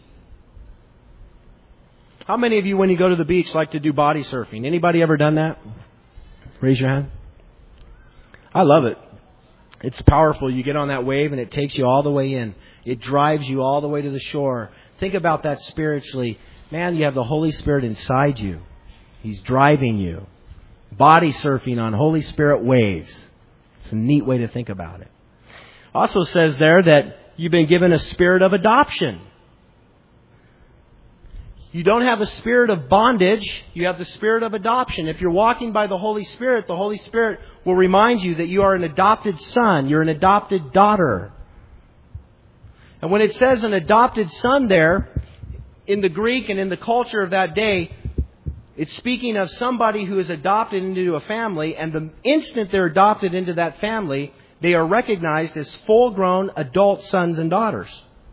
How many of you, when you go to the beach, like to do body surfing? Anybody ever done that? Raise your hand. I love it. It's powerful. You get on that wave and it takes you all the way in. It drives you all the way to the shore. Think about that spiritually. Man, you have the Holy Spirit inside you. He's driving you. Body surfing on Holy Spirit waves. It's a neat way to think about it. Also says there that you've been given a spirit of adoption. You don't have a spirit of bondage. You have the spirit of adoption. If you're walking by the Holy Spirit, the Holy Spirit will remind you that you are an adopted son. You're an adopted daughter. And when it says an adopted son there, in the Greek and in the culture of that day, it's speaking of somebody who is adopted into a family. And the instant they're adopted into that family, they are recognized as full-grown adult sons and daughters,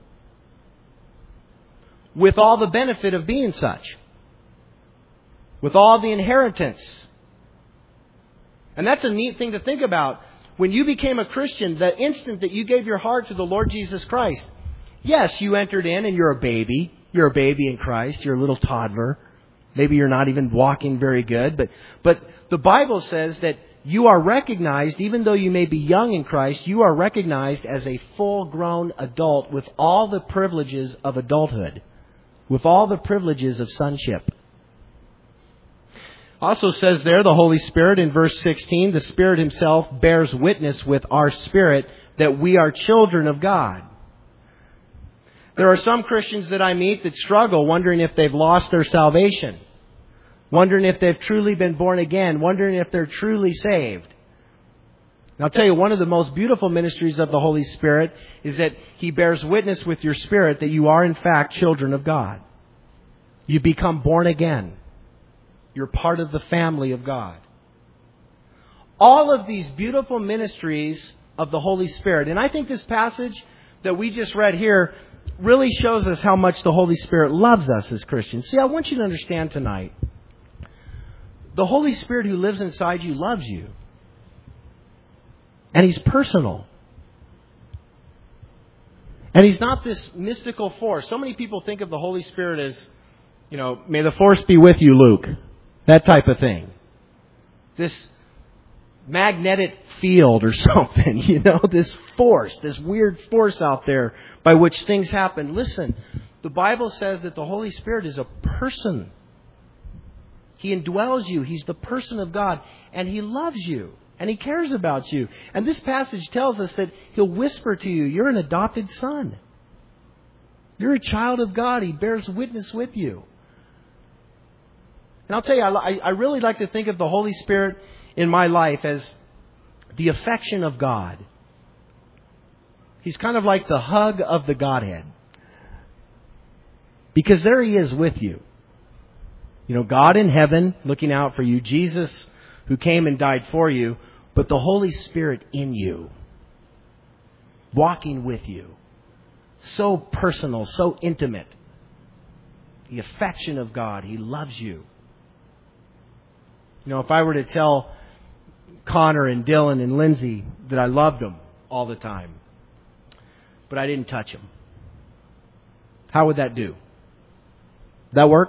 with all the benefit of being such. With all the inheritance. And that's a neat thing to think about. When you became a Christian, the instant that you gave your heart to the Lord Jesus Christ, yes, you entered in and you're a baby. You're a baby in Christ. You're a little toddler. Maybe you're not even walking very good. But, but the Bible says that you are recognized, even though you may be young in Christ, you are recognized as a full-grown adult with all the privileges of adulthood. With all the privileges of sonship. Also says there, the Holy Spirit in verse sixteen, the Spirit Himself bears witness with our spirit that we are children of God. There are some Christians that I meet that struggle, wondering if they've lost their salvation, wondering if they've truly been born again, wondering if they're truly saved. And I'll tell you, one of the most beautiful ministries of the Holy Spirit is that He bears witness with your spirit that you are in fact children of God. You become born again. You're part of the family of God. All of these beautiful ministries of the Holy Spirit. And I think this passage that we just read here really shows us how much the Holy Spirit loves us as Christians. See, I want you to understand tonight, the Holy Spirit who lives inside you loves you. And He's personal. And He's not this mystical force. So many people think of the Holy Spirit as, you know, may the force be with you, Luke. That type of thing. This magnetic field or something, you know, this force, this weird force out there by which things happen. Listen, the Bible says that the Holy Spirit is a person. He indwells you. He's the person of God. And He loves you. And He cares about you. And this passage tells us that He'll whisper to you, you're an adopted son. You're a child of God. He bears witness with you. And I'll tell you, I, I really like to think of the Holy Spirit in my life as the affection of God. He's kind of like the hug of the Godhead. Because there He is with you. You know, God in heaven looking out for you. Jesus who came and died for you. But the Holy Spirit in you. Walking with you. So personal, so intimate. The affection of God. He loves you. You know, if I were to tell Connor and Dylan and Lindsay that I loved them all the time, but I didn't touch them, how would that do? That work?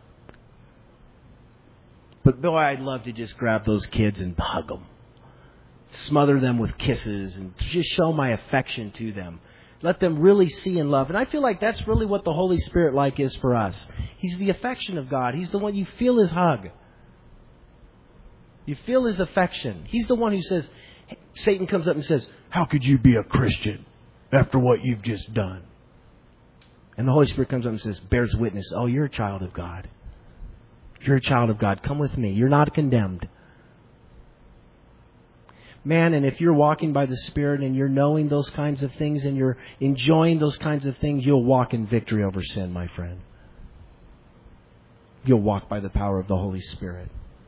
But boy, I'd love to just grab those kids and hug them, smother them with kisses, and just show my affection to them. Let them really see and love. And I feel like that's really what the Holy Spirit like is for us. He's the affection of God. He's the one, you feel His hug. You feel His affection. He's the one who says, Satan comes up and says, how could you be a Christian after what you've just done? And the Holy Spirit comes up and says, bears witness, oh, you're a child of God. You're a child of God. Come with me. You're not condemned. Man, and if you're walking by the Spirit and you're knowing those kinds of things and you're enjoying those kinds of things, you'll walk in victory over sin, my friend. You'll walk by the power of the Holy Spirit.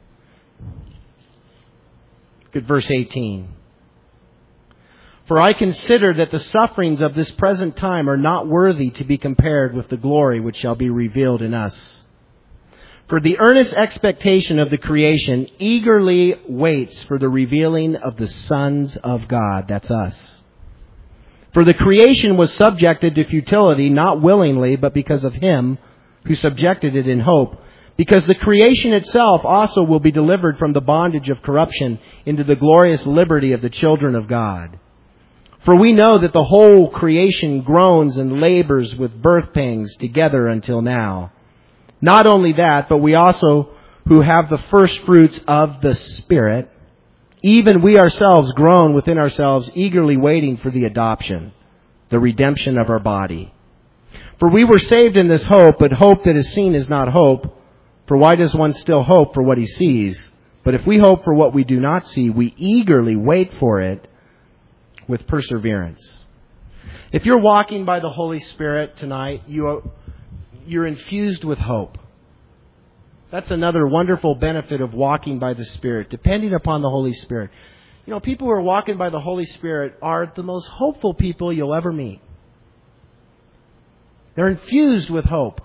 Look at verse eighteen. For I consider that the sufferings of this present time are not worthy to be compared with the glory which shall be revealed in us. For the earnest expectation of the creation eagerly waits for the revealing of the sons of God. That's us. For the creation was subjected to futility, not willingly, but because of Him who subjected it in hope. Because the creation itself also will be delivered from the bondage of corruption into the glorious liberty of the children of God. For we know that the whole creation groans and labors with birth pangs together until now. Not only that, but we also, who have the first fruits of the Spirit, even we ourselves groan within ourselves, eagerly waiting for the adoption, the redemption of our body. For we were saved in this hope, but hope that is seen is not hope. For why does one still hope for what he sees? But if we hope for what we do not see, we eagerly wait for it with perseverance. If you're walking by the Holy Spirit tonight, you are, you're infused with hope. That's another wonderful benefit of walking by the Spirit, depending upon the Holy Spirit. You know, people who are walking by the Holy Spirit are the most hopeful people you'll ever meet. They're infused with hope.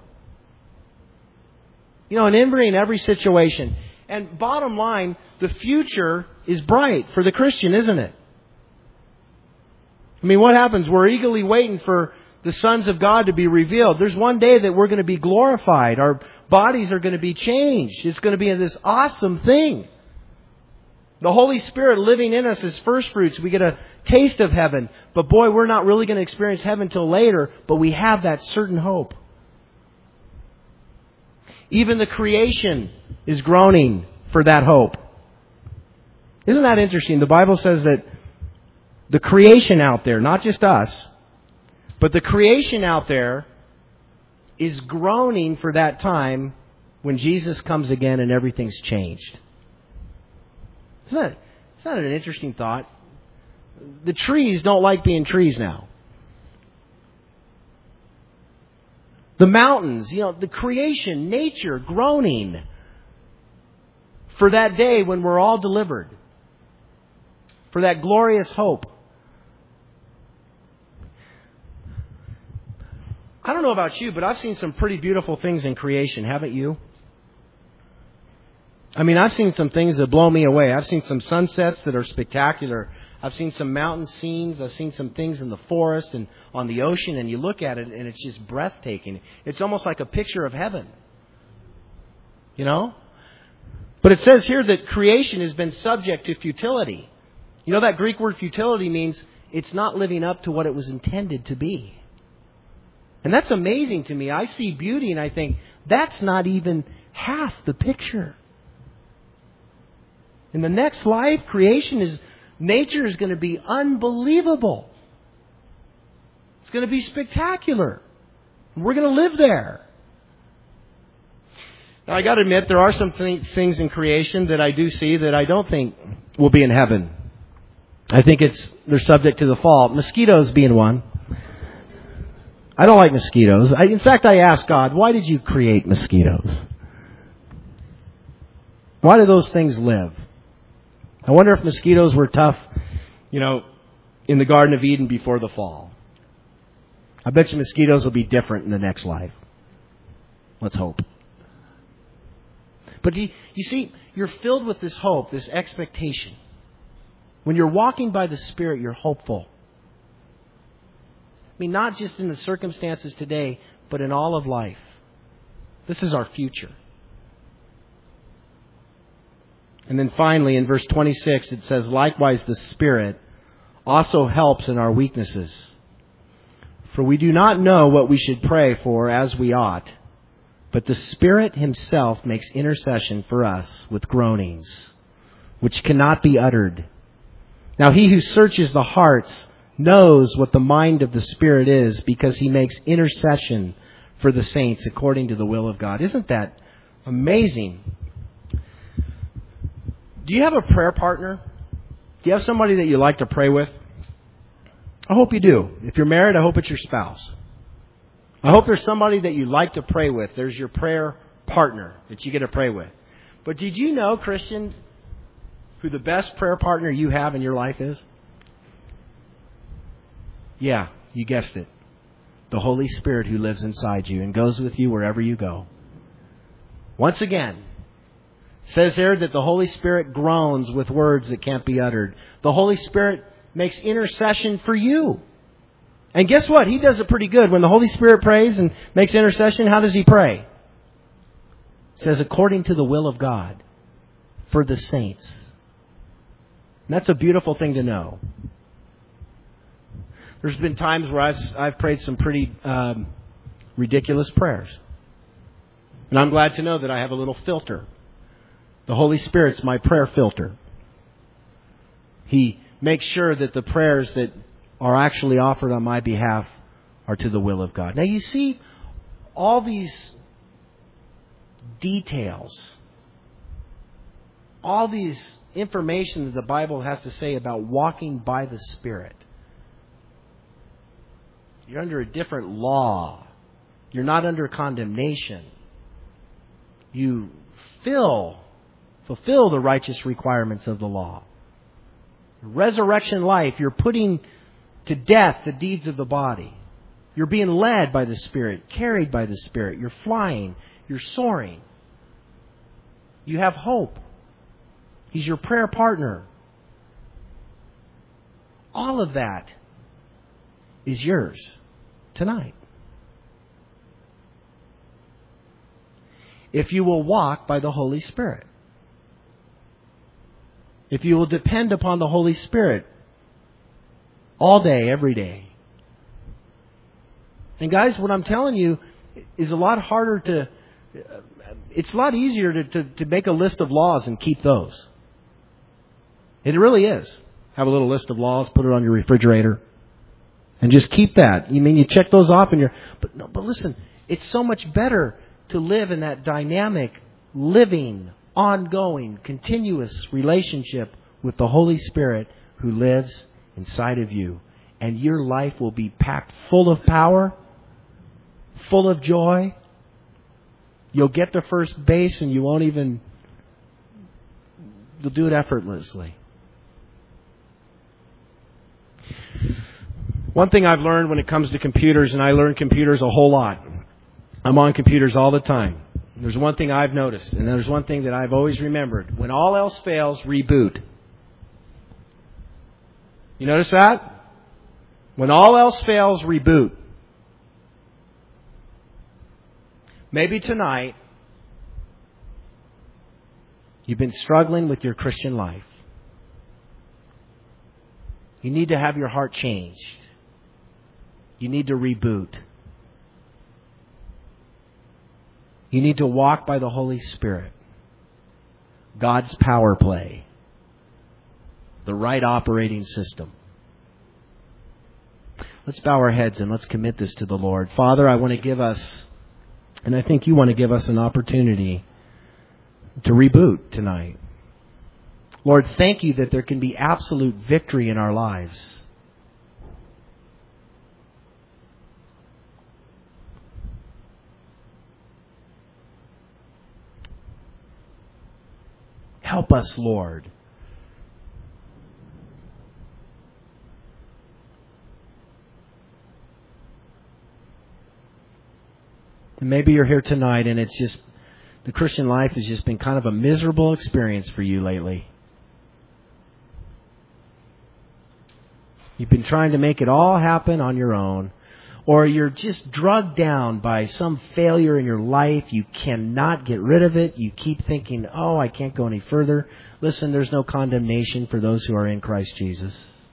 You know, and in every situation. And bottom line, the future is bright for the Christian, isn't it? I mean, what happens? We're eagerly waiting for the sons of God to be revealed. There's one day that we're going to be glorified. Our bodies are going to be changed. It's going to be this awesome thing. The Holy Spirit living in us as first fruits. We get a taste of heaven. But boy, we're not really going to experience heaven until later. But we have that certain hope. Even the creation is groaning for that hope. Isn't that interesting? The Bible says that the creation out there, not just us, but the creation out there is groaning for that time when Jesus comes again and everything's changed. Isn't that, isn't that an interesting thought? The trees don't like being trees now. The mountains, you know, the creation, nature, groaning for that day when we're all delivered. For that glorious hope. I don't know about you, but I've seen some pretty beautiful things in creation, haven't you? I mean, I've seen some things that blow me away. I've seen some sunsets that are spectacular. I've seen some mountain scenes. I've seen some things in the forest and on the ocean, and you look at it and it's just breathtaking. It's almost like a picture of heaven. You know? But it says here that creation has been subject to futility. You know, that Greek word futility means it's not living up to what it was intended to be. And that's amazing to me. I see beauty and I think, that's not even half the picture. In the next life, creation is, nature is going to be unbelievable. It's going to be spectacular. We're going to live there. Now, I got to admit, there are some th- things in creation that I do see that I don't think will be in heaven. I think it's they're subject to the fall. Mosquitoes being one. I don't like mosquitoes. I, in fact, I asked God, why did you create mosquitoes? Why do those things live? I wonder if mosquitoes were tough, you know, in the Garden of Eden before the fall. I bet you mosquitoes will be different in the next life. Let's hope. But you, you see, you're filled with this hope, this expectation. When you're walking by the Spirit, you're hopeful. I mean, not just in the circumstances today, but in all of life. This is our future. And then finally, in verse twenty-six, it says, likewise the Spirit also helps in our weaknesses. For we do not know what we should pray for as we ought, but the Spirit Himself makes intercession for us with groanings, which cannot be uttered. Now He who searches the hearts knows what the mind of the Spirit is, because He makes intercession for the saints according to the will of God. Isn't that amazing? Do you have a prayer partner? Do you have somebody that you like to pray with? I hope you do. If you're married, I hope it's your spouse. I hope there's somebody that you like to pray with. There's your prayer partner that you get to pray with. But did you know, Christian, who the best prayer partner you have in your life is? Yeah, you guessed it. The Holy Spirit who lives inside you and goes with you wherever you go. Once again, it says there that the Holy Spirit groans with words that can't be uttered. The Holy Spirit makes intercession for you. And guess what? He does it pretty good. When the Holy Spirit prays and makes intercession, how does He pray? It says, according to the will of God for the saints. And that's a beautiful thing to know. There's been times where I've, I've prayed some pretty um, ridiculous prayers. And I'm glad to know that I have a little filter. The Holy Spirit's my prayer filter. He makes sure that the prayers that are actually offered on my behalf are to the will of God. Now you see all these details, all these information that the Bible has to say about walking by the Spirit. You're under a different law. You're not under condemnation. You fill, fulfill the righteous requirements of the law. Resurrection life, you're putting to death the deeds of the body. You're being led by the Spirit, carried by the Spirit. You're flying. You're soaring. You have hope. He's your prayer partner. All of that is yours tonight. If you will walk by the Holy Spirit. If you will depend upon the Holy Spirit all day, every day. And guys, what I'm telling you is a lot harder to, It's a lot easier to, to, to make a list of laws and keep those. It really is. Have a little list of laws, put it on your refrigerator, and just keep that. You mean you check those off and you're... But no, but listen, it's so much better to live in that dynamic, living, ongoing, continuous relationship with the Holy Spirit who lives inside of you. And your life will be packed full of power, full of joy. You'll get to first base and you won't even... You'll do it effortlessly. One thing I've learned when it comes to computers, and I learn computers a whole lot. I'm on computers all the time. There's one thing I've noticed, and there's one thing that I've always remembered. When all else fails, reboot. You notice that? When all else fails, reboot. Maybe tonight, you've been struggling with your Christian life. You need to have your heart changed. You need to reboot. You need to walk by the Holy Spirit. God's power play. The right operating system. Let's bow our heads and let's commit this to the Lord. Father, I want to give us, and I think you want to give us an opportunity to reboot tonight. Lord, thank you that there can be absolute victory in our lives. Help us, Lord. And maybe you're here tonight and it's just, the Christian life has just been kind of a miserable experience for you lately. You've been trying to make it all happen on your own. Or you're just drugged down by some failure in your life. You cannot get rid of it. You keep thinking, oh, I can't go any further. Listen, there's no condemnation for those who are in Christ Jesus.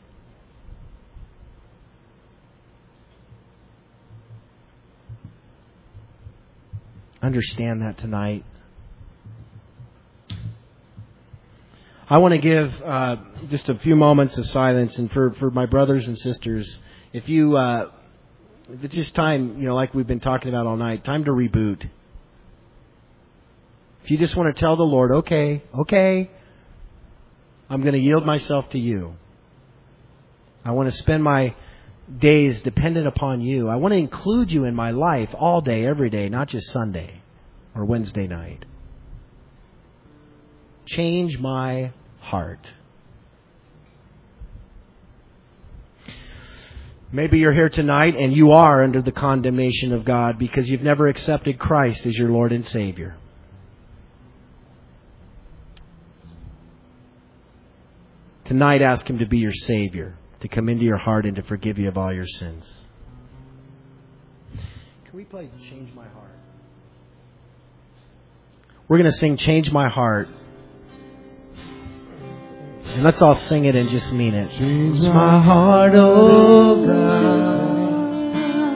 Understand that tonight. I want to give uh, just a few moments of silence, and for, for my brothers and sisters, if you, uh, if it's just time, you know, like we've been talking about all night, time to reboot. If you just want to tell the Lord, okay, okay, I'm going to yield myself to you. I want to spend my days dependent upon you. I want to include you in my life all day, every day, not just Sunday or Wednesday night. Change my heart. Maybe you're here tonight and you are under the condemnation of God because you've never accepted Christ as your Lord and Savior. Tonight, ask Him to be your Savior, to come into your heart and to forgive you of all your sins. Can we play Change My Heart? We're going to sing Change My Heart. And let's all sing it and just mean it. Change my heart, oh God.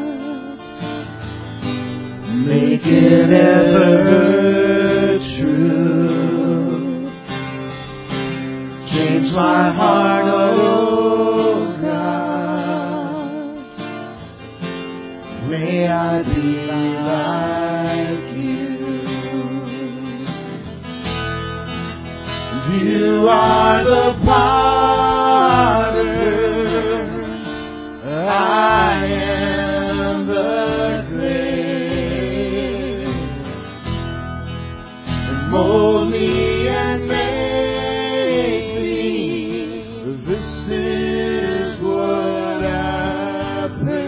Make it ever true. Change my heart, oh God. May I be like you. You are the potter, I am the clay. And mold me and make me, this is what I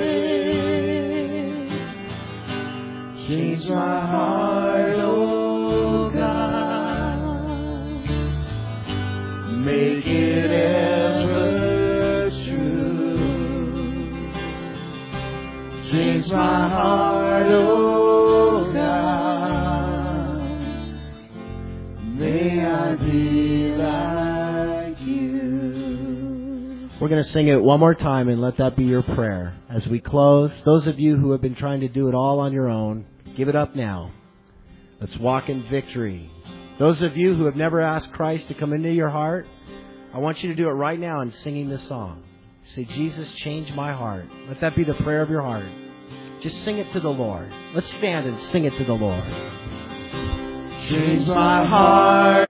pray. Change my heart, oh God. Make it ever true. Change my heart, oh God. May I be like you. We're going to sing it one more time and let that be your prayer. As we close, those of you who have been trying to do it all on your own, give it up now. Let's walk in victory. Those of you who have never asked Christ to come into your heart, I want you to do it right now in singing this song. Say, Jesus, change my heart. Let that be the prayer of your heart. Just sing it to the Lord. Let's stand and sing it to the Lord. Change my heart.